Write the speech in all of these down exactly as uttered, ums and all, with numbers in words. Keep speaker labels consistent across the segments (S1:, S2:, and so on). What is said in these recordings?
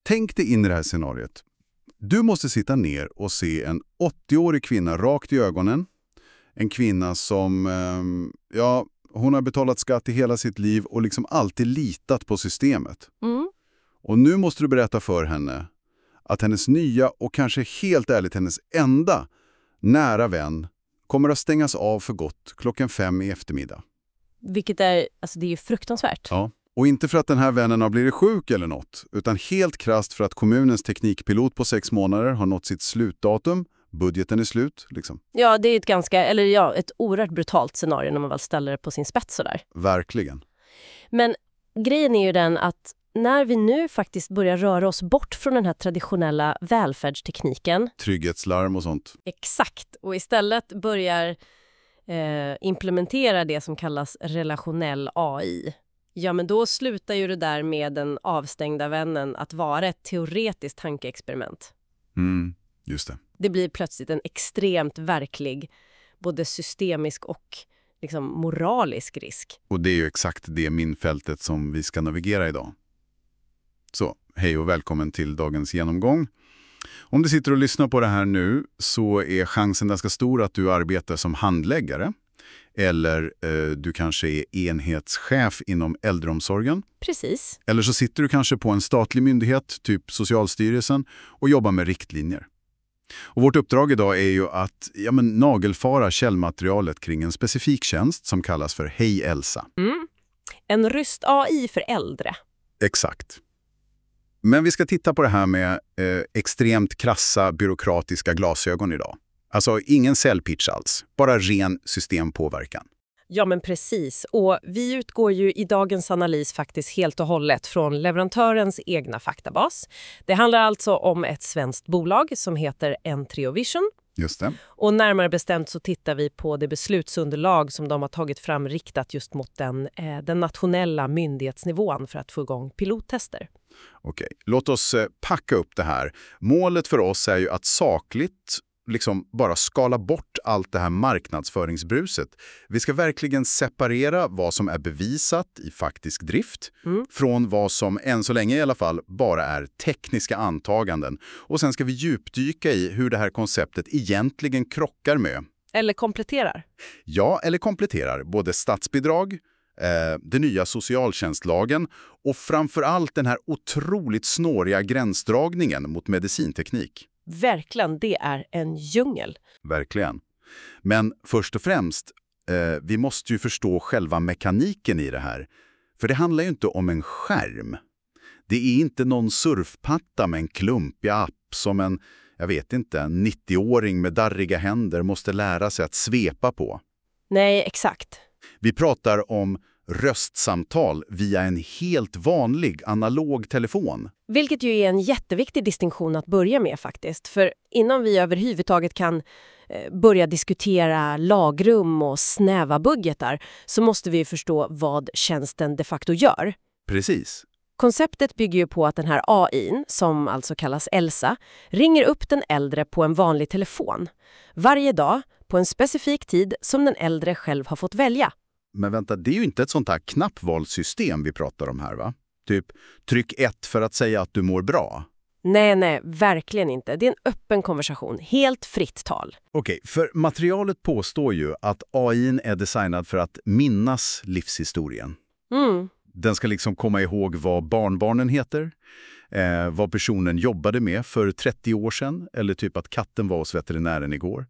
S1: Tänk dig in i det här scenariot. Du måste sitta ner och se en åttioårig kvinna rakt i ögonen. En kvinna som, eh, ja, hon har betalat skatt i hela sitt liv och liksom alltid litat på systemet.
S2: Mm.
S1: Och nu måste du berätta för henne att hennes nya och kanske helt ärligt hennes enda nära vän kommer att stängas av för gott klockan fem i eftermiddag.
S2: Vilket är, alltså det är ju fruktansvärt.
S1: Ja, och inte för att den här vännen har blivit sjuk eller något, utan helt krasst för att kommunens teknikpilot på sex månader har nått sitt slutdatum. Budgeten är slut, liksom.
S2: Ja, det är ett ganska, eller ja, ett oerhört brutalt scenario när man väl ställer det på sin spets sådär.
S1: Verkligen.
S2: Men grejen är ju den att när vi nu faktiskt börjar röra oss bort från den här traditionella välfärdstekniken.
S1: Trygghetslarm och sånt.
S2: Exakt. Och istället börjar eh, implementera det som kallas relationell A I. Ja, men då slutar ju det där med den avstängda vännen att vara ett teoretiskt tankeexperiment.
S1: Mm, just det.
S2: Det blir plötsligt en extremt verklig, både systemisk och liksom moralisk risk.
S1: Och det är ju exakt det minfältet som vi ska navigera idag. Så, hej och välkommen till dagens genomgång. Om du sitter och lyssnar på det här nu så är chansen ganska stor att du arbetar som handläggare. Eller eh, du kanske är enhetschef inom äldreomsorgen.
S2: Precis.
S1: Eller så sitter du kanske på en statlig myndighet, typ Socialstyrelsen, och jobbar med riktlinjer. Och vårt uppdrag idag är ju att ja, men, nagelfara källmaterialet kring en specifik tjänst som kallas för Hej Elsa.
S2: Mm. En röst-A I för äldre.
S1: Exakt. Men vi ska titta på det här med eh, extremt krassa byråkratiska glasögon idag. Alltså ingen säljpitch alls, bara ren systempåverkan.
S2: Ja, men precis. Och vi utgår ju i dagens analys faktiskt helt och hållet från leverantörens egna faktabas. Det handlar alltså om ett svenskt bolag som heter Entriovision.
S1: Just det.
S2: Och närmare bestämt så tittar vi på det beslutsunderlag som de har tagit fram riktat just mot den, eh, den nationella myndighetsnivån för att få igång pilottester.
S1: Okej, låt oss eh, packa upp det här. Målet för oss är ju att sakligt liksom bara skala bort allt det här marknadsföringsbruset. Vi ska verkligen separera vad som är bevisat i faktisk drift
S2: mm.
S1: från vad som än så länge i alla fall bara är tekniska antaganden. Och sen ska vi djupdyka i hur det här konceptet egentligen krockar med.
S2: Eller kompletterar.
S1: Ja, eller kompletterar både statsbidrag, eh, den nya socialtjänstlagen och framförallt den här otroligt snåriga gränsdragningen mot medicinteknik.
S2: Verkligen, det är en djungel.
S1: Verkligen. Men först och främst, eh, vi måste ju förstå själva mekaniken i det här. För det handlar ju inte om en skärm. Det är inte någon surfpatta med en klumpig app som en, jag vet inte, en nittioåring med darriga händer måste lära sig att svepa på.
S2: Nej, exakt.
S1: Vi pratar om röstsamtal via en helt vanlig analog telefon.
S2: Vilket ju är en jätteviktig distinktion att börja med faktiskt. För innan vi överhuvudtaget kan eh, börja diskutera lagrum och snäva budgetar så måste vi förstå vad tjänsten de facto gör.
S1: Precis.
S2: Konceptet bygger ju på att den här A I:n, som alltså kallas Elsa, ringer upp den äldre på en vanlig telefon. Varje dag på en specifik tid som den äldre själv har fått välja.
S1: Men vänta, det är ju inte ett sånt här knappvalssystem vi pratar om här, va? Typ, tryck ett för att säga att du mår bra.
S2: Nej, nej, verkligen inte. Det är en öppen konversation, helt fritt tal.
S1: Okej, för materialet påstår ju att A I:n är designad för att minnas livshistorien.
S2: Mm.
S1: Den ska liksom komma ihåg vad barnbarnen heter, eh, vad personen jobbade med för trettio år sedan, eller typ att katten var hos veterinären igår.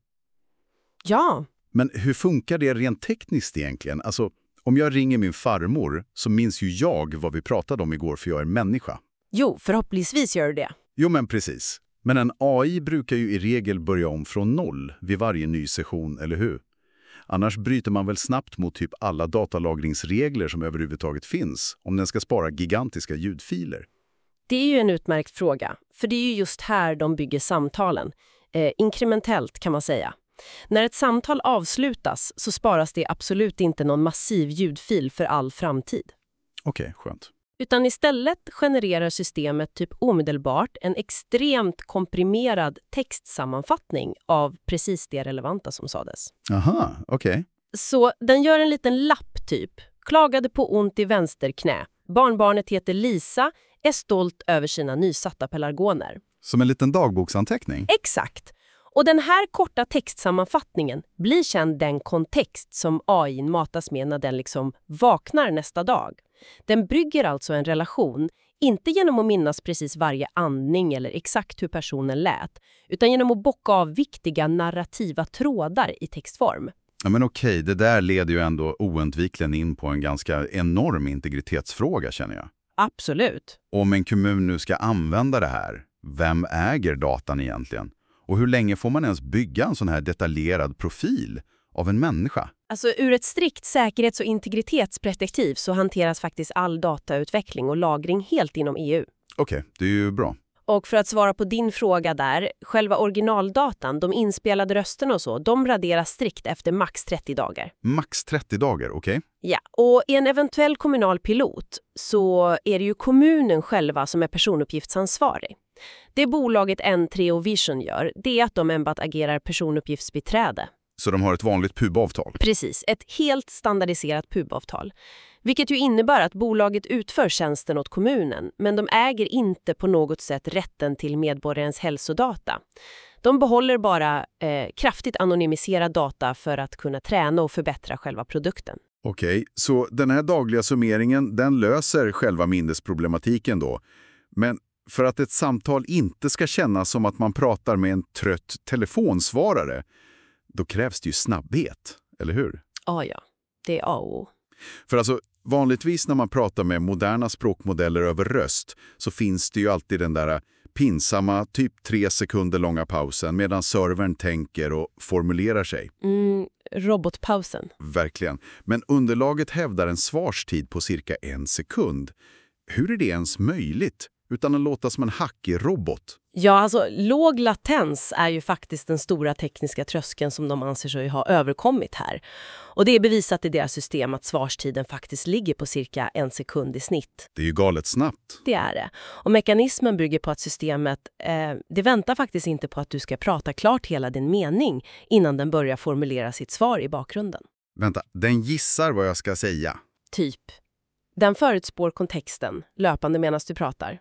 S2: Ja.
S1: Men hur funkar det rent tekniskt egentligen? Alltså, om jag ringer min farmor så minns ju jag vad vi pratade om igår för jag är människa.
S2: Jo, förhoppningsvis gör du det.
S1: Jo, men precis. Men en A I brukar ju i regel börja om från noll vid varje ny session, eller hur? Annars bryter man väl snabbt mot typ alla datalagringsregler som överhuvudtaget finns om den ska spara gigantiska ljudfiler.
S2: Det är ju en utmärkt fråga, för det är ju just här de bygger samtalen. Eh, inkrementellt kan man säga. När ett samtal avslutas så sparas det absolut inte någon massiv ljudfil för all framtid.
S1: Okej, skönt.
S2: Utan istället genererar systemet typ omedelbart en extremt komprimerad textsammanfattning av precis det relevanta som sades.
S1: Aha, okej.
S2: Så den gör en liten lapp typ. Klagade på ont i vänsterknä. Barnbarnet heter Lisa, är stolt över sina nysatta pelargoner.
S1: Som en liten dagboksanteckning?
S2: Exakt. Och den här korta textsammanfattningen blir sedan den kontext som A I matas med när den liksom vaknar nästa dag. Den brygger alltså en relation, inte genom att minnas precis varje andning eller exakt hur personen lät, utan genom att bocka av viktiga narrativa trådar i textform.
S1: Ja, men okej, det där leder ju ändå oundvikligen in på en ganska enorm integritetsfråga, känner jag.
S2: Absolut.
S1: Om en kommun nu ska använda det här, vem äger datan egentligen? Och hur länge får man ens bygga en sån här detaljerad profil av en människa?
S2: Alltså ur ett strikt säkerhets- och integritetsperspektiv så hanteras faktiskt all datautveckling och lagring helt inom E U.
S1: Okej, det är ju bra.
S2: Och för att svara på din fråga där, själva originaldatan, de inspelade rösterna och så, de raderas strikt efter max trettio dagar.
S1: Max trettio dagar, okej?
S2: Ja, och i en eventuell kommunal pilot så är det ju kommunen själva som är personuppgiftsansvarig. Det bolaget N tre och Vision gör, det är att de enbart agerar personuppgiftsbiträde.
S1: Så de har ett vanligt P U B-avtal?
S2: Precis, ett helt standardiserat P U B-avtal. Vilket ju innebär att bolaget utför tjänsten åt kommunen, men de äger inte på något sätt rätten till medborgarens hälsodata. De behåller bara eh, kraftigt anonymiserad data för att kunna träna och förbättra själva produkten.
S1: Okej, så den här dagliga summeringen, den löser själva minnesproblematiken då. Men för att ett samtal inte ska kännas som att man pratar med en trött telefonsvarare, då krävs det ju snabbhet, eller hur?
S2: Ja, ja. Det är A och O.
S1: För alltså, vanligtvis när man pratar med moderna språkmodeller över röst så finns det ju alltid den där pinsamma, typ tre sekunder långa pausen medan servern tänker och formulerar sig.
S2: Mm, robotpausen.
S1: Verkligen. Men underlaget hävdar en svarstid på cirka en sekund. Hur är det ens möjligt utan att låta som en hackig robot?
S2: Ja, alltså låg latens är ju faktiskt den stora tekniska tröskeln som de anser sig ha överkommit här. Och det är bevisat i deras system att svarstiden faktiskt ligger på cirka en sekund i snitt.
S1: Det är ju galet snabbt.
S2: Det är det. Och mekanismen bygger på att systemet, eh, det väntar faktiskt inte på att du ska prata klart hela din mening innan den börjar formulera sitt svar i bakgrunden.
S1: Vänta, den gissar vad jag ska säga.
S2: Typ. Den förutspår kontexten, löpande medan du pratar.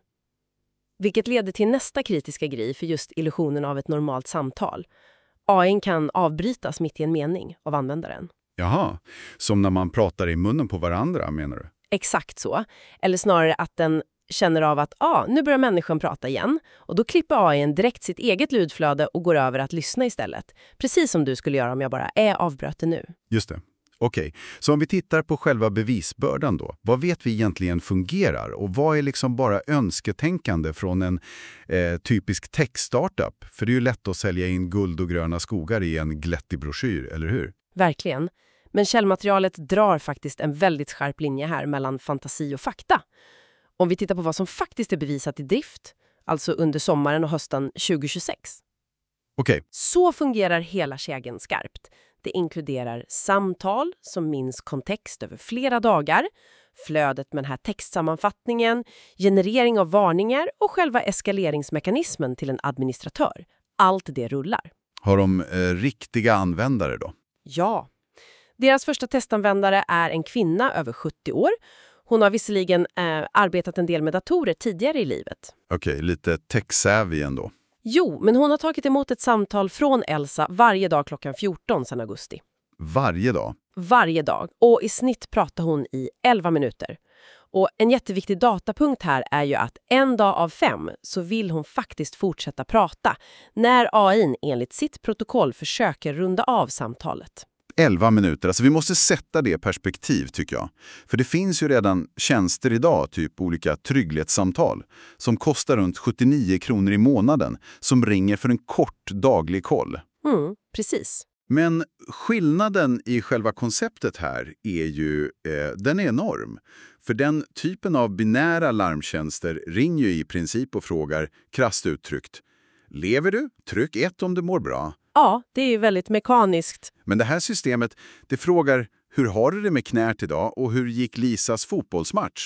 S2: Vilket leder till nästa kritiska grej för just illusionen av ett normalt samtal. A I kan avbrytas mitt i en mening av användaren.
S1: Jaha, som när man pratar i munnen på varandra, menar du?
S2: Exakt så. Eller snarare att den känner av att ah, nu börjar människan prata igen. Och då klipper A I direkt sitt eget ljudflöde och går över att lyssna istället. Precis som du skulle göra om jag bara är avbröten nu.
S1: Just det. Okej, så om vi tittar på själva bevisbördan då, vad vet vi egentligen fungerar och vad är liksom bara önsketänkande från en eh, typisk tech-startup? För det är ju lätt att sälja in guld och gröna skogar i en glättig broschyr, eller hur?
S2: Verkligen. Men källmaterialet drar faktiskt en väldigt skarp linje här mellan fantasi och fakta. Om vi tittar på vad som faktiskt är bevisat i drift, alltså under sommaren och hösten tjugohundratjugosex.
S1: Okej.
S2: Så fungerar hela kedjan skarpt. Det inkluderar samtal som minns kontext över flera dagar, flödet med den här textsammanfattningen, generering av varningar och själva eskaleringsmekanismen till en administratör. Allt det rullar.
S1: Har de eh, riktiga användare då?
S2: Ja. Deras första testanvändare är en kvinna över sjuttio år. Hon har visserligen eh, arbetat en del med datorer tidigare i livet.
S1: Okej, lite tech-savvy ändå.
S2: Jo, men hon har tagit emot ett samtal från Elsa varje dag klockan fjorton sedan augusti.
S1: Varje dag?
S2: Varje dag. Och i snitt pratar hon i elva minuter. Och en jätteviktig datapunkt här är ju att en dag av fem så vill hon faktiskt fortsätta prata när A I enligt sitt protokoll försöker runda av samtalet.
S1: elva minuter. Alltså vi måste sätta det i perspektiv tycker jag. För det finns ju redan tjänster idag, typ olika trygghetssamtal, som kostar runt sjuttionio kronor i månaden, som ringer för en kort daglig koll.
S2: Mm, precis.
S1: Men skillnaden i själva konceptet här är ju, eh, den är enorm. För den typen av binära larmtjänster ringer ju i princip och frågar, krasst uttryckt, lever du? Tryck ett om du mår bra.
S2: Ja, det är ju väldigt mekaniskt.
S1: Men det här systemet, det frågar hur har du det med knät idag och hur gick Lisas fotbollsmatch?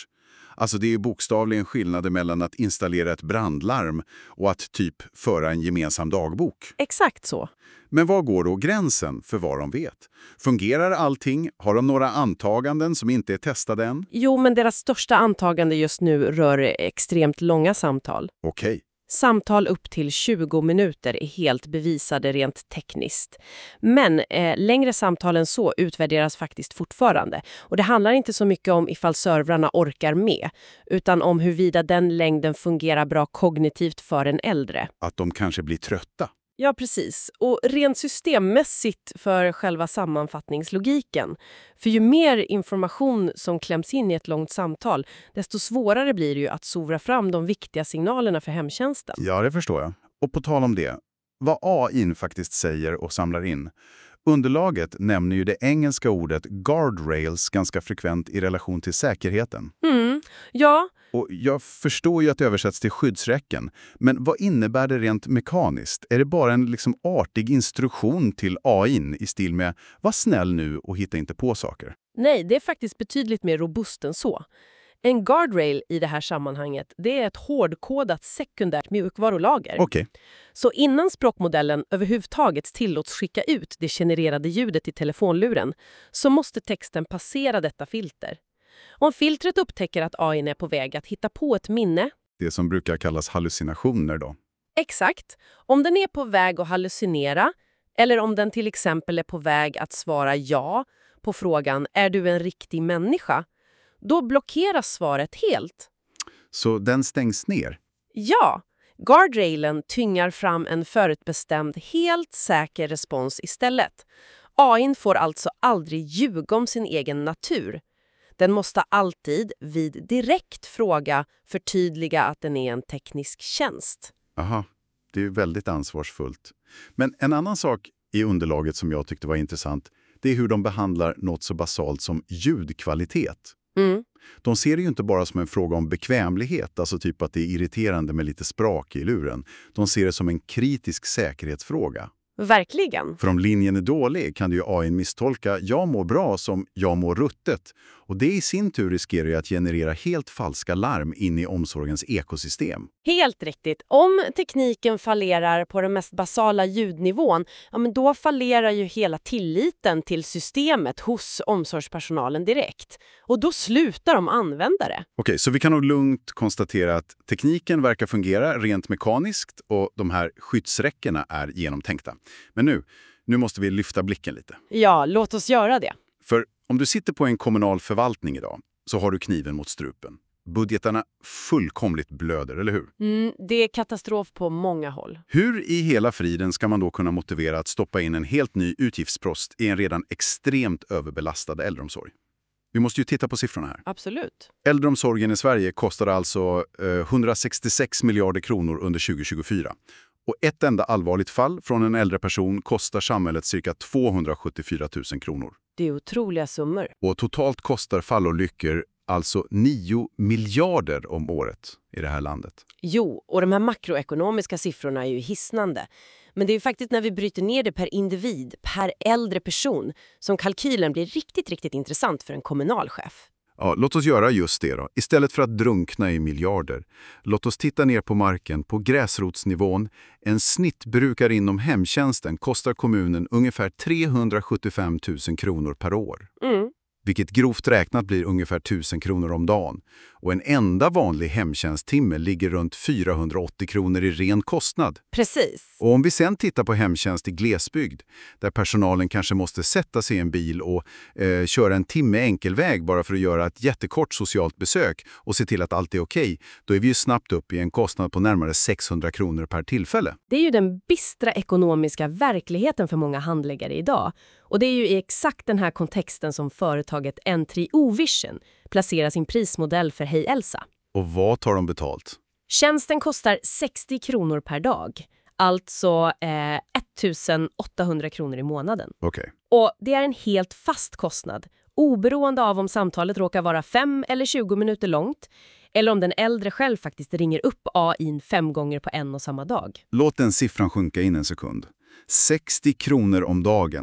S1: Alltså det är ju bokstavligen skillnader mellan att installera ett brandlarm och att typ föra en gemensam dagbok.
S2: Exakt så.
S1: Men var går då gränsen för vad de vet? Fungerar allting? Har de några antaganden som inte är testade än?
S2: Jo, men deras största antagande just nu rör extremt långa samtal.
S1: Okej.
S2: Samtal upp till tjugo minuter är helt bevisade rent tekniskt. Men eh, längre samtal än så utvärderas faktiskt fortfarande. Och det handlar inte så mycket om ifall servrarna orkar med, utan om huruvida den längden fungerar bra kognitivt för en äldre.
S1: Att de kanske blir trötta.
S2: Ja, precis. Och rent systemmässigt för själva sammanfattningslogiken. För ju mer information som kläms in i ett långt samtal, desto svårare blir det ju att sovra fram de viktiga signalerna för hemtjänsten.
S1: Ja, det förstår jag. Och på tal om det, vad A I faktiskt säger och samlar in. Underlaget nämner ju det engelska ordet guardrails ganska frekvent i relation till säkerheten.
S2: Mm, ja.
S1: Och jag förstår ju att det översätts till skyddsräcken, men vad innebär det rent mekaniskt? Är det bara en liksom artig instruktion till A I i stil med var snäll nu och hitta inte på saker?
S2: Nej, det är faktiskt betydligt mer robust än så. En guardrail i det här sammanhanget, det är ett hårdkodat sekundärt mjukvarulager.
S1: Okej.
S2: Så innan språkmodellen överhuvudtaget tillåts skicka ut det genererade ljudet i telefonluren så måste texten passera detta filter. Om filtret upptäcker att A I är på väg att hitta på ett minne...
S1: Det som brukar kallas hallucinationer då.
S2: Exakt. Om den är på väg att hallucinera, eller om den till exempel är på väg att svara ja på frågan är du en riktig människa, då blockeras svaret helt.
S1: Så den stängs ner?
S2: Ja. Guardrailen tyngar fram en förutbestämd, helt säker respons istället. A I får alltså aldrig ljuga om sin egen natur. Den måste alltid vid direkt fråga förtydliga att den är en teknisk tjänst.
S1: Aha, det är väldigt ansvarsfullt. Men en annan sak i underlaget som jag tyckte var intressant, det är hur de behandlar något så basalt som ljudkvalitet.
S2: Mm.
S1: De ser det ju inte bara som en fråga om bekvämlighet, alltså typ att det är irriterande med lite sprak i luren. De ser det som en kritisk säkerhetsfråga.
S2: Verkligen.
S1: För om linjen är dålig kan du ju A I misstolka jag mår bra som jag mår ruttet. Och det i sin tur riskerar ju att generera helt falska larm in i omsorgens ekosystem.
S2: Helt riktigt. Om tekniken fallerar på den mest basala ljudnivån, ja, men då fallerar ju hela tilliten till systemet hos omsorgspersonalen direkt. Och då slutar de använda det.
S1: Okej, så vi kan nog lugnt konstatera att tekniken verkar fungera rent mekaniskt och de här skyddsräckena är genomtänkta. Men nu, nu måste vi lyfta blicken lite.
S2: Ja, låt oss göra det.
S1: För om du sitter på en kommunal förvaltning idag så har du kniven mot strupen. Budgetarna fullkomligt blöder, eller hur?
S2: Mm, det är katastrof på många håll.
S1: Hur i hela friden ska man då kunna motivera att stoppa in en helt ny utgiftspost i en redan extremt överbelastad äldreomsorg? Vi måste ju titta på siffrorna här.
S2: Absolut.
S1: Äldreomsorgen i Sverige kostar alltså eh, hundrasextiosex miljarder kronor under tjugo tjugofyra. Och ett enda allvarligt fall från en äldre person kostar samhället cirka tvåhundrasjuttiofyra tusen kronor.
S2: Det är otroliga summor.
S1: Och totalt kostar fallolyckor alltså nio miljarder om året i det här landet.
S2: Jo, och de här makroekonomiska siffrorna är ju hisnande. Men det är ju faktiskt när vi bryter ner det per individ, per äldre person, som kalkylen blir riktigt, riktigt intressant för en kommunalchef.
S1: Ja, låt oss göra just det då. Istället för att drunkna i miljarder. Låt oss titta ner på marken, på gräsrotsnivån. En snittbrukare inom hemtjänsten kostar kommunen ungefär trehundrasjuttiofem tusen kronor per år.
S2: Mm.
S1: Vilket grovt räknat blir ungefär tusen kronor om dagen. Och en enda vanlig hemtjänsttimme ligger runt fyrahundraåttio kronor i ren kostnad.
S2: Precis.
S1: Och om vi sen tittar på hemtjänst i glesbygd, där personalen kanske måste sätta sig i en bil och eh, köra en timme enkelväg bara för att göra ett jättekort socialt besök och se till att allt är okej, då är vi ju snabbt upp i en kostnad på närmare sexhundra kronor per tillfälle.
S2: Det är ju den bistra ekonomiska verkligheten för många handläggare idag. Och det är ju i exakt den här kontexten som företaget Entry Ovision placerar sin prismodell för Hej Elsa.
S1: Och vad tar de betalt?
S2: Tjänsten kostar sextio kronor per dag. Alltså eh, ettusen åttahundra kronor i månaden.
S1: Okej. Okay.
S2: Och det är en helt fast kostnad. Oberoende av om samtalet råkar vara fem eller tjugo minuter långt. Eller om den äldre själv faktiskt ringer upp A I fem gånger på en och samma dag.
S1: Låt den siffran sjunka in en sekund. sextio kronor om dagen.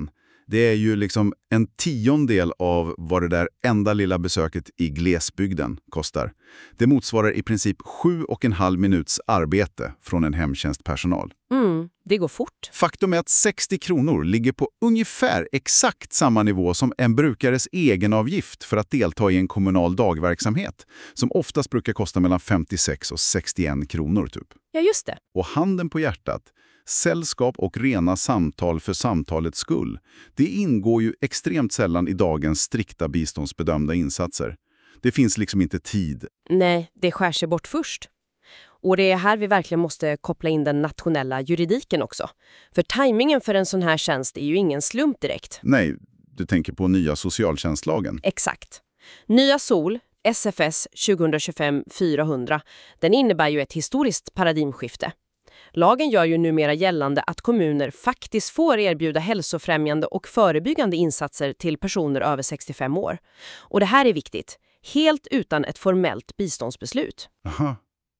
S1: Det är ju liksom en tiondel av vad det där enda lilla besöket i glesbygden kostar. Det motsvarar i princip sju och en halv minuts arbete från en hemtjänstpersonal.
S2: Mm, det går fort.
S1: Faktum är att sextio kronor ligger på ungefär exakt samma nivå som en brukares egenavgift för att delta i en kommunal dagverksamhet, som oftast brukar kosta mellan femtiosex och sextioen kronor typ.
S2: Ja, just det.
S1: Och handen på hjärtat, sällskap och rena samtal för samtalets skull, det ingår ju extremt sällan i dagens strikta biståndsbedömda insatser. Det finns liksom inte tid.
S2: Nej, det skär sig bort först. Och det är här vi verkligen måste koppla in den nationella juridiken också. För tajmingen för en sån här tjänst är ju ingen slump direkt.
S1: Nej, du tänker på nya socialtjänstlagen.
S2: Exakt. Nya S O L, S F S tjugohundratjugofem fyrahundra, den innebär ju ett historiskt paradigmskifte. Lagen gör ju numera gällande att kommuner faktiskt får erbjuda hälsofrämjande och förebyggande insatser till personer över sextiofem år. Och det här är viktigt, helt utan ett formellt biståndsbeslut.
S1: Aha.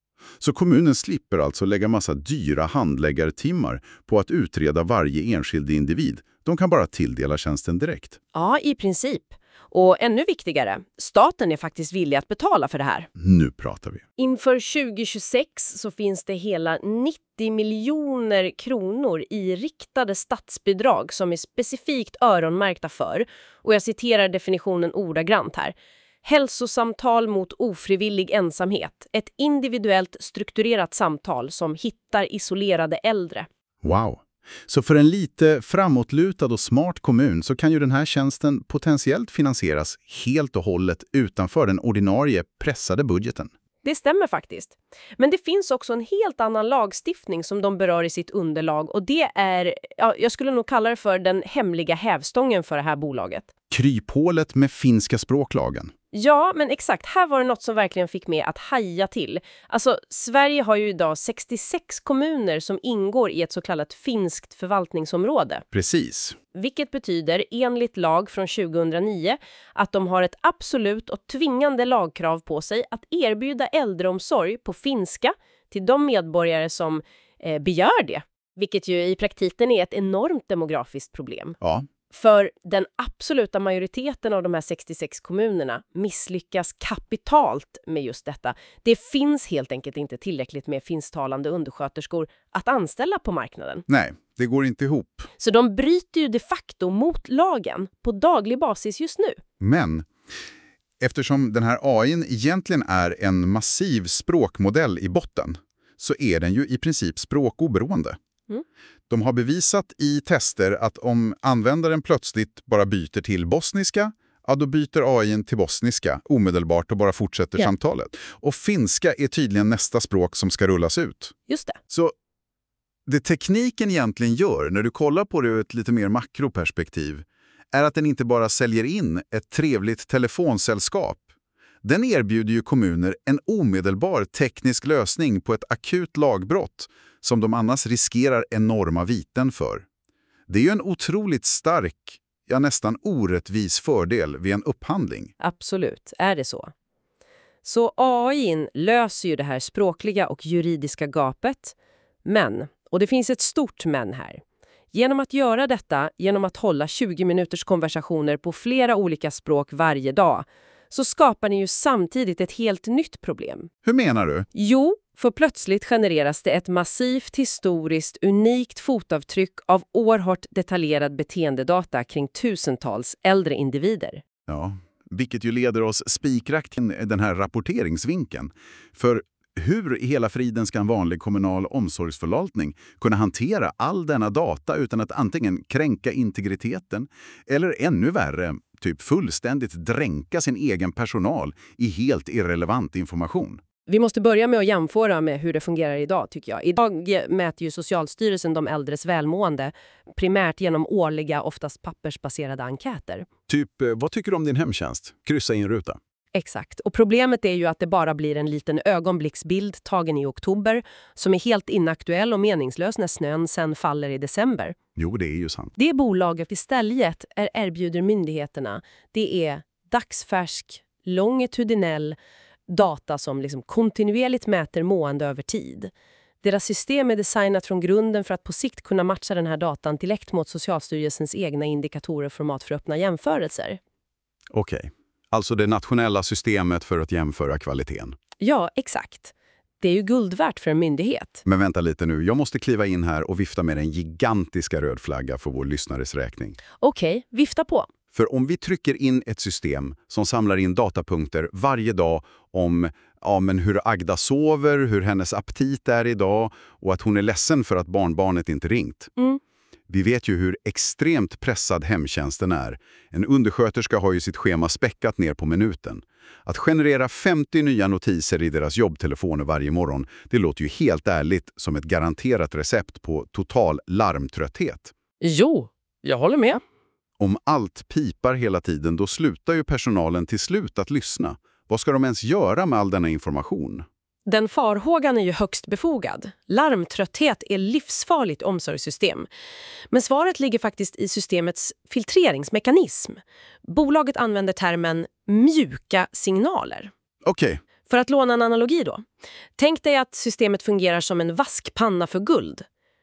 S1: Så kommunen slipper alltså lägga massa dyra handläggartimmar på att utreda varje enskild individ. De kan bara tilldela tjänsten direkt.
S2: Ja, i princip. Och ännu viktigare, staten är faktiskt villig att betala för det här.
S1: Nu pratar vi.
S2: Inför tjugohundratjugosex så finns det hela nittio miljoner kronor i riktade statsbidrag som är specifikt öronmärkta för, och jag citerar definitionen ordagrant här, hälsosamtal mot ofrivillig ensamhet. Ett individuellt strukturerat samtal som hittar isolerade äldre.
S1: Wow. Så för en lite framåtlutad och smart kommun så kan ju den här tjänsten potentiellt finansieras helt och hållet utanför den ordinarie pressade budgeten.
S2: Det stämmer faktiskt. Men det finns också en helt annan lagstiftning som de berör i sitt underlag, och det är, ja, jag skulle nog kalla det för den hemliga hävstången för det här bolaget.
S1: Kryphålet med finska språklagen.
S2: Ja, men exakt. Här var det något som verkligen fick mig att haja till. Alltså, Sverige har ju idag sextiosex kommuner som ingår i ett så kallat finskt förvaltningsområde.
S1: Precis.
S2: Vilket betyder, enligt lag från tjugohundranio, att de har ett absolut och tvingande lagkrav på sig att erbjuda äldreomsorg på finska till de medborgare som eh, begär det. Vilket ju i praktiken är ett enormt demografiskt problem.
S1: Ja.
S2: För den absoluta majoriteten av de här sextiosex kommunerna misslyckas kapitalt med just detta. Det finns helt enkelt inte tillräckligt med finsktalande undersköterskor att anställa på marknaden.
S1: Nej, det går inte ihop.
S2: Så de bryter ju de facto mot lagen på daglig basis just nu.
S1: Men eftersom den här A I:n egentligen är en massiv språkmodell i botten så är den ju i princip språkoberoende. Mm. De har bevisat i tester att om användaren plötsligt bara byter till bosniska, ja då byter A I:n till bosniska omedelbart och bara fortsätter yeah. samtalet. Och finska är tydligen nästa språk som ska rullas ut.
S2: Just det.
S1: Så det tekniken egentligen gör när du kollar på det ur ett lite mer makroperspektiv är att den inte bara säljer in ett trevligt telefonsällskap. Den erbjuder ju kommuner en omedelbar teknisk lösning på ett akut lagbrott som de annars riskerar enorma viten för. Det är ju en otroligt stark, ja nästan orättvis fördel vid en upphandling.
S2: Absolut, är det så. Så A I:n löser ju det här språkliga och juridiska gapet, men, och det finns ett stort men här. Genom att göra detta, genom att hålla tjugo minuters konversationer på flera olika språk varje dag, så skapar ni ju samtidigt ett helt nytt problem.
S1: Hur menar du?
S2: Jo, för plötsligt genereras det ett massivt, historiskt, unikt fotavtryck av oerhört detaljerad beteendedata kring tusentals äldre individer.
S1: Ja, vilket ju leder oss spikrakt till den här rapporteringsvinkeln. För hur i hela friden ska en vanlig kommunal omsorgsförvaltning kunna hantera all denna data utan att antingen kränka integriteten eller ännu värre, typ fullständigt dränka sin egen personal i helt irrelevant information?
S2: Vi måste börja med att jämföra med hur det fungerar idag, tycker jag. Idag mäter ju Socialstyrelsen de äldres välmående primärt genom årliga, oftast pappersbaserade enkäter.
S1: Typ, vad tycker du om din hemtjänst? Kryssa i en ruta.
S2: Exakt. Och problemet är ju att det bara blir en liten ögonblicksbild tagen i oktober som är helt inaktuell och meningslös när snön sen faller i december.
S1: Jo, det är ju sant.
S2: Det bolaget istället är erbjuder myndigheterna, det är dagsfärsk, longitudinell data som liksom kontinuerligt mäter mående över tid. Deras system är designat från grunden för att på sikt kunna matcha den här datan direkt mot Socialstyrelsens egna indikatorer och format för öppna jämförelser.
S1: Okej, okay. Alltså det nationella systemet för att jämföra kvaliteten.
S2: Ja, exakt. Det är ju guld värt för en myndighet.
S1: Men vänta lite nu, jag måste kliva in här och vifta med en gigantiska röd flagga för vår lyssnares räkning.
S2: Okej, okay, vifta på.
S1: För om vi trycker in ett system som samlar in datapunkter varje dag om ja, men hur Agda sover, hur hennes aptit är idag och att hon är ledsen för att barnbarnet inte ringt.
S2: Mm.
S1: Vi vet ju hur extremt pressad hemtjänsten är. En undersköterska har ju sitt schema späckat ner på minuten. Att generera femtio nya notiser i deras jobbtelefoner varje morgon, det låter ju helt ärligt som ett garanterat recept på total larmtrötthet.
S2: Jo, jag håller med.
S1: Om allt pipar hela tiden, då slutar ju personalen till slut att lyssna. Vad ska de ens göra med all denna information?
S2: Den farhågan är ju högst befogad. Larmtrötthet är livsfarligt omsorgssystem. Men svaret ligger faktiskt i systemets filtreringsmekanism. Bolaget använder termen mjuka signaler.
S1: Okej. Okay.
S2: För att låna en analogi då. Tänk dig att systemet fungerar som en vaskpanna för guld.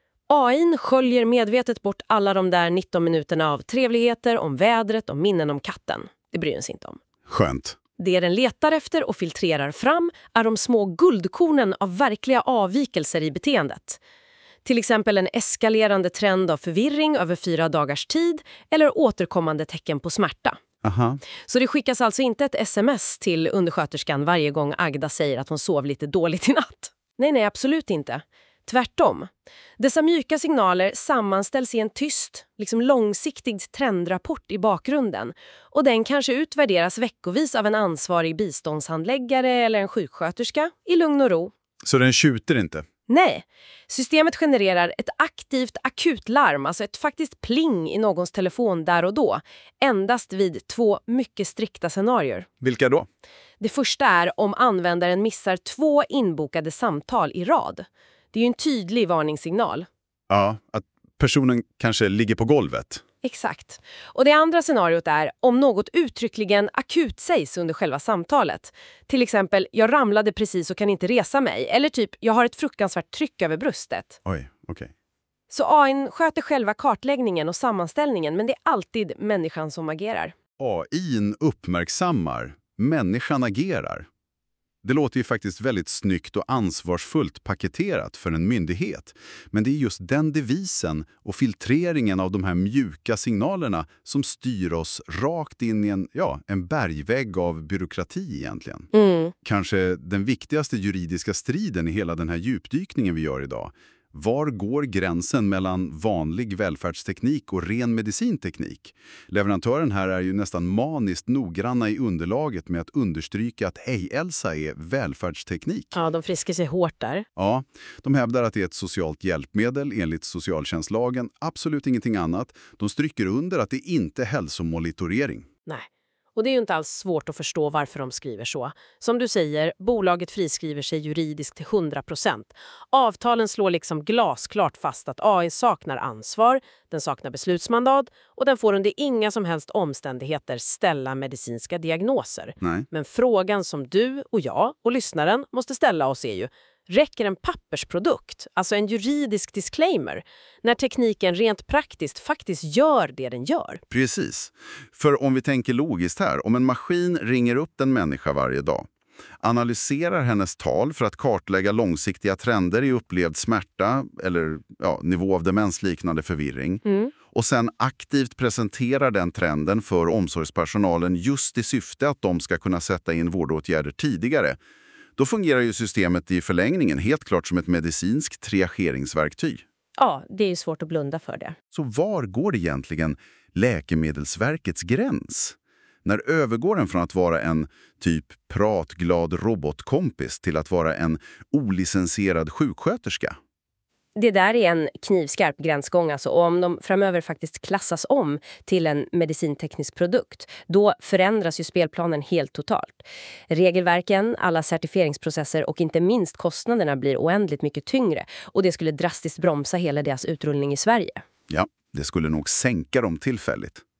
S2: A I:n sköljer medvetet bort alla de där nitton minuterna av trevligheter om vädret och minnen om katten. Det bryr den sig inte om.
S1: Skönt.
S2: Det den letar efter och filtrerar fram är de små guldkornen av verkliga avvikelser i beteendet. Till exempel en eskalerande trend av förvirring över fyra dagars tid eller återkommande tecken på smärta.
S1: Aha.
S2: Så det skickas alltså inte ett sms till undersköterskan varje gång Agda säger att hon sov lite dåligt i natt. Nej, nej, absolut inte. Tvärtom. Dessa mjuka signaler sammanställs i en tyst, liksom långsiktig trendrapport i bakgrunden och den kanske utvärderas veckovis av en ansvarig biståndshandläggare eller en sjuksköterska i lugn och ro.
S1: Så den tjuter inte?
S2: Nej. Systemet genererar ett aktivt akutlarm, alltså ett faktiskt pling i någons telefon där och då, endast vid två mycket strikta scenarier.
S1: Vilka då?
S2: Det första är om användaren missar två inbokade samtal i rad. Det är ju en tydlig varningssignal.
S1: Ja, att personen kanske ligger på golvet.
S2: Exakt. Och det andra scenariot är om något uttryckligen akut sägs under själva samtalet. Till exempel, jag ramlade precis och kan inte resa mig. Eller typ, jag har ett fruktansvärt tryck över bröstet.
S1: Oj, okej. Okay.
S2: Så A I:n sköter själva kartläggningen och sammanställningen, men det är alltid människan som agerar.
S1: A I:n uppmärksammar, människan agerar. Det låter ju faktiskt väldigt snyggt och ansvarsfullt paketerat för en myndighet. Men det är just den devisen och filtreringen av de här mjuka signalerna som styr oss rakt in i en, ja, en bergvägg av byråkrati egentligen.
S2: Mm.
S1: Kanske den viktigaste juridiska striden i hela den här djupdykningen vi gör idag. Var går gränsen mellan vanlig välfärdsteknik och ren medicinteknik? Leverantören här är ju nästan maniskt noggranna i underlaget med att understryka att e-hälsa är välfärdsteknik.
S2: Ja, de friskar sig hårt där.
S1: Ja, de hävdar att det är ett socialt hjälpmedel enligt socialtjänstlagen, absolut ingenting annat. De stryker under att det inte är hälsomonitorering.
S2: Nej. Och det är ju inte alls svårt att förstå varför de skriver så. Som du säger, bolaget friskriver sig juridiskt till hundra procent. Avtalen slår liksom glasklart fast att A I saknar ansvar, den saknar beslutsmandat och den får under inga som helst omständigheter ställa medicinska diagnoser.
S1: Nej.
S2: Men frågan som du och jag och lyssnaren måste ställa oss är ju, räcker en pappersprodukt, alltså en juridisk disclaimer, när tekniken rent praktiskt faktiskt gör det den gör?
S1: Precis. För om vi tänker logiskt här, om en maskin ringer upp en människa varje dag, analyserar hennes tal för att kartlägga långsiktiga trender i upplevd smärta eller ja, nivå av demensliknande förvirring
S2: Mm.
S1: och sen aktivt presenterar den trenden för omsorgspersonalen just i syfte att de ska kunna sätta in vårdåtgärder tidigare, då fungerar ju systemet i förlängningen helt klart som ett medicinskt triageringsverktyg.
S2: Ja, det är ju svårt att blunda för det.
S1: Så var går egentligen Läkemedelsverkets gräns? När övergår den från att vara en typ pratglad robotkompis till att vara en olicensierad sjuksköterska?
S2: Det där är en knivskarp gränsgång alltså, och om de framöver faktiskt klassas om till en medicinteknisk produkt, då förändras ju spelplanen helt totalt. Regelverken, alla certifieringsprocesser och inte minst kostnaderna blir oändligt mycket tyngre och det skulle drastiskt bromsa hela deras utrullning i Sverige.
S1: Ja, det skulle nog sänka dem tillfälligt.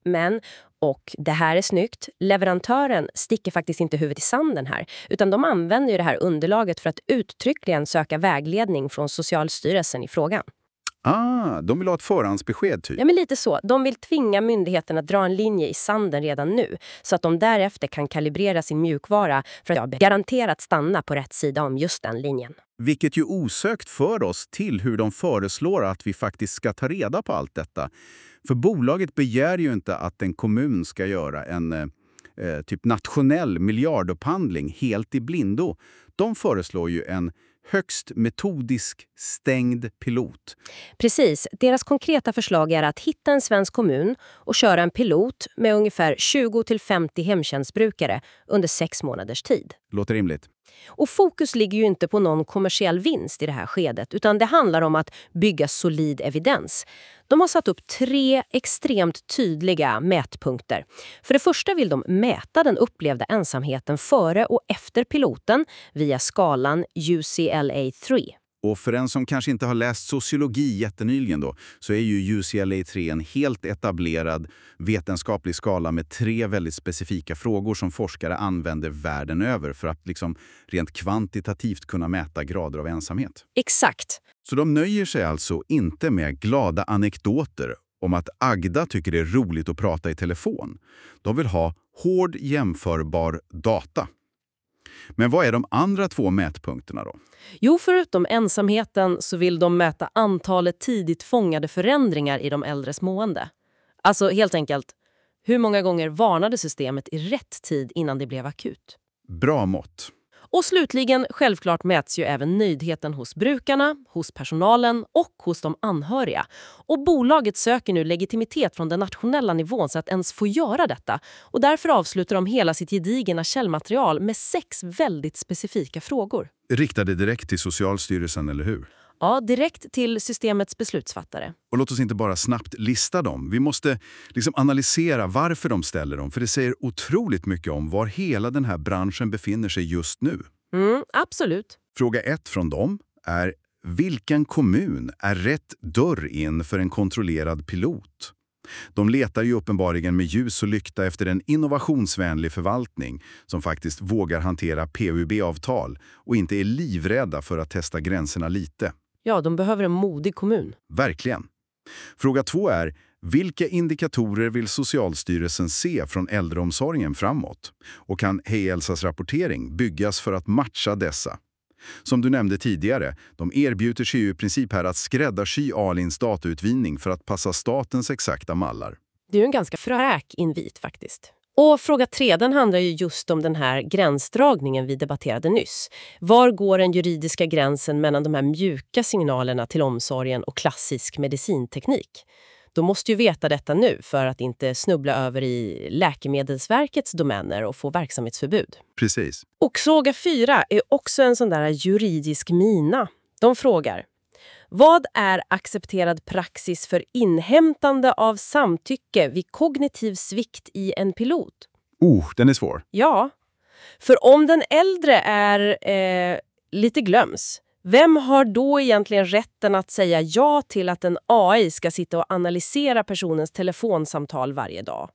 S2: Men, och det här är snyggt, leverantören sticker faktiskt inte huvudet i sanden här. Utan de använder ju det här underlaget för att uttryckligen söka vägledning från Socialstyrelsen i frågan.
S1: Ah, de vill ha ett förhandsbesked typ.
S2: Ja, men lite så. De vill tvinga myndigheten att dra en linje i sanden redan nu. Så att de därefter kan kalibrera sin mjukvara för att ja, garanterat stanna på rätt sida om just den linjen.
S1: Vilket ju osökt för oss till hur de föreslår att vi faktiskt ska ta reda på allt detta. För bolaget begär ju inte att en kommun ska göra en eh, typ nationell miljardupphandling helt i blindo. De föreslår ju en högst metodisk stängd pilot.
S2: Precis. Deras konkreta förslag är att hitta en svensk kommun och köra en pilot med ungefär tjugo till femtio hemtjänstbrukare under sex månaders tid.
S1: Låter rimligt.
S2: Och fokus ligger ju inte på någon kommersiell vinst i det här skedet, utan det handlar om att bygga solid evidens. De har satt upp tre extremt tydliga mätpunkter. För det första vill de mäta den upplevda ensamheten före och efter piloten via skalan U C L A tre.
S1: Och för en som kanske inte har läst sociologi jättenyligen då, så är ju U C L A tre en helt etablerad vetenskaplig skala med tre väldigt specifika frågor som forskare använder världen över för att liksom rent kvantitativt kunna mäta grader av ensamhet.
S2: Exakt.
S1: Så de nöjer sig alltså inte med glada anekdoter om att Agda tycker det är roligt att prata i telefon. De vill ha hård jämförbar data. Men vad är de andra två mätpunkterna då?
S2: Jo, förutom ensamheten så vill de mäta antalet tidigt fångade förändringar i de äldres mående. Alltså helt enkelt, hur många gånger varnade systemet i rätt tid innan det blev akut?
S1: Bra mått.
S2: Och slutligen, självklart mäts ju även nöjdheten hos brukarna, hos personalen och hos de anhöriga. Och bolaget söker nu legitimitet från den nationella nivån så att ens få göra detta. Och därför avslutar de hela sitt gedigna källmaterial med sex väldigt specifika frågor.
S1: Riktade direkt till Socialstyrelsen, eller hur?
S2: Ja, direkt till systemets beslutsfattare.
S1: Och låt oss inte bara snabbt lista dem. Vi måste liksom analysera varför de ställer dem. För det säger otroligt mycket om var hela den här branschen befinner sig just nu.
S2: Mm, absolut.
S1: Fråga ett från dem är: vilken kommun är rätt dörr in för en kontrollerad pilot? De letar ju uppenbarligen med ljus och lykta efter en innovationsvänlig förvaltning som faktiskt vågar hantera P U B-avtal och inte är livrädda för att testa gränserna lite.
S2: Ja, de behöver en modig kommun.
S1: Verkligen. Fråga två är: vilka indikatorer vill Socialstyrelsen se från äldreomsorgen framåt? Och kan Hej Elsas rapportering byggas för att matcha dessa? Som du nämnde tidigare, de erbjuder sig ju i princip här att skräddarsy Alins datautvinning för att passa statens exakta mallar.
S2: Det är ju en ganska fräck invit faktiskt. Och fråga tre, den handlar ju just om den här gränsdragningen vi debatterade nyss. Var går den juridiska gränsen mellan de här mjuka signalerna till omsorgen och klassisk medicinteknik? De måste ju veta detta nu för att inte snubbla över i Läkemedelsverkets domäner och få verksamhetsförbud.
S1: Precis.
S2: Och fråga fyra är också en sån där juridisk mina. De frågar: vad är accepterad praxis för inhämtande av samtycke vid kognitiv svikt i en pilot?
S1: Oh, den är svår.
S2: Ja, för om den äldre är eh, lite glöms, vem har då egentligen rätten att säga ja till att en A I ska sitta och analysera personens telefonsamtal varje dag?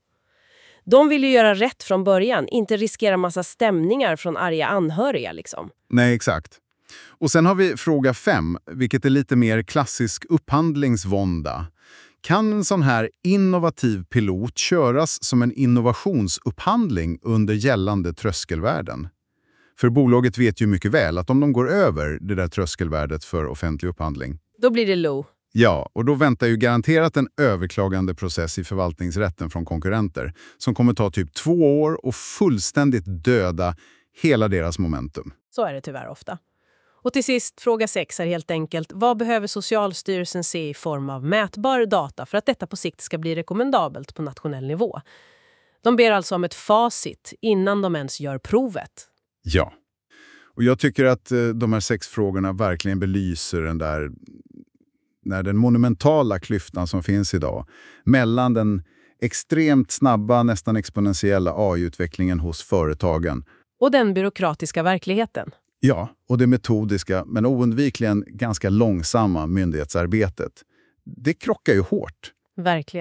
S2: De vill ju göra rätt från början, inte riskera massa stämningar från arga anhöriga liksom.
S1: Nej, exakt. Och sen har vi fråga fem, vilket är lite mer klassisk upphandlingsvånda. Kan en sån här innovativ pilot köras som en innovationsupphandling under gällande tröskelvärden? För bolaget vet ju mycket väl att om de går över det där tröskelvärdet för offentlig upphandling,
S2: då blir det low.
S1: Ja, och då väntar ju garanterat en överklagande process i förvaltningsrätten från konkurrenter som kommer ta typ två år och fullständigt döda hela deras momentum.
S2: Så är det tyvärr ofta. Och till sist, fråga sex är helt enkelt: vad behöver Socialstyrelsen se i form av mätbar data för att detta på sikt ska bli rekommendabelt på nationell nivå? De ber alltså om ett facit innan de ens gör provet.
S1: Ja, och jag tycker att eh, de här sex frågorna verkligen belyser den där när den monumentala klyftan som finns idag mellan den extremt snabba, nästan exponentiella A I-utvecklingen hos företagen
S2: och den byråkratiska verkligheten.
S1: Ja, och det metodiska men oundvikligen ganska långsamma myndighetsarbetet. Det krockar ju hårt.
S2: Verkligen.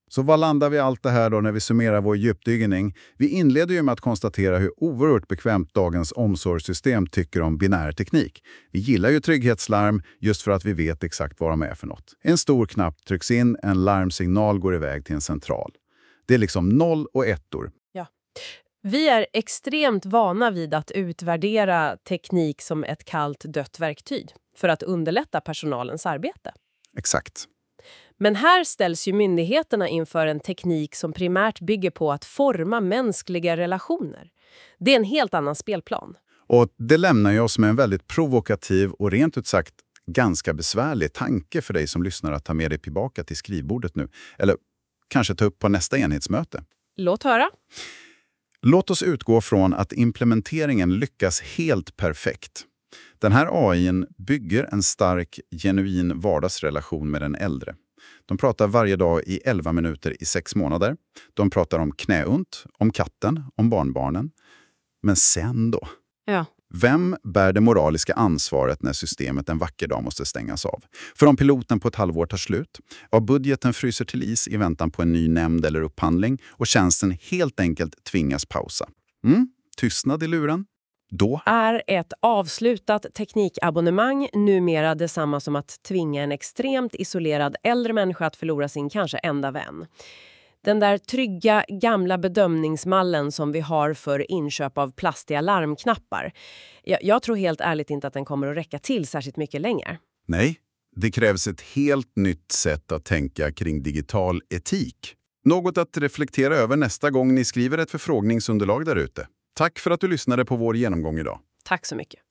S1: Så vad landar vi allt det här då när vi summerar vår djupdykning? Vi inleder ju med att konstatera hur oerhört bekvämt dagens omsorgssystem tycker om binär teknik. Vi gillar ju trygghetslarm just för att vi vet exakt vad de är för något. En stor knapp trycks in, en larmsignal går iväg till en central. Det är liksom noll och ettor.
S2: Ja. Vi är extremt vana vid att utvärdera teknik som ett kallt dött verktyg för att underlätta personalens arbete.
S1: Exakt.
S2: Men här ställs ju myndigheterna inför en teknik som primärt bygger på att forma mänskliga relationer. Det är en helt annan spelplan.
S1: Och det lämnar ju oss med en väldigt provokativ och rent ut sagt ganska besvärlig tanke för dig som lyssnar att ta med dig tillbaka till skrivbordet nu. Eller kanske ta upp på nästa enhetsmöte.
S2: Låt höra.
S1: Låt oss utgå från att implementeringen lyckas helt perfekt. Den här A I:n bygger en stark, genuin vardagsrelation med den äldre. De pratar varje dag i elva minuter i sex månader. De pratar om knäont, om katten, om barnbarnen. Men sen då?
S2: Ja.
S1: Vem bär det moraliska ansvaret när systemet en vacker dag måste stängas av? För om piloten på ett halvår tar slut, och budgeten fryser till is i väntan på en ny nämnd eller upphandling och tjänsten helt enkelt tvingas pausa. Mm? Tystnad i luren? Då
S2: Är ett avslutat teknikabonnemang numera detsamma som att tvinga en extremt isolerad äldre människa att förlora sin kanske enda vän? Den där trygga gamla bedömningsmallen som vi har för inköp av plastiga larmknappar. Jag, jag tror helt ärligt inte att den kommer att räcka till särskilt mycket längre.
S1: Nej, det krävs ett helt nytt sätt att tänka kring digital etik. Något att reflektera över nästa gång ni skriver ett förfrågningsunderlag där ute. Tack för att du lyssnade på vår genomgång idag.
S2: Tack så mycket.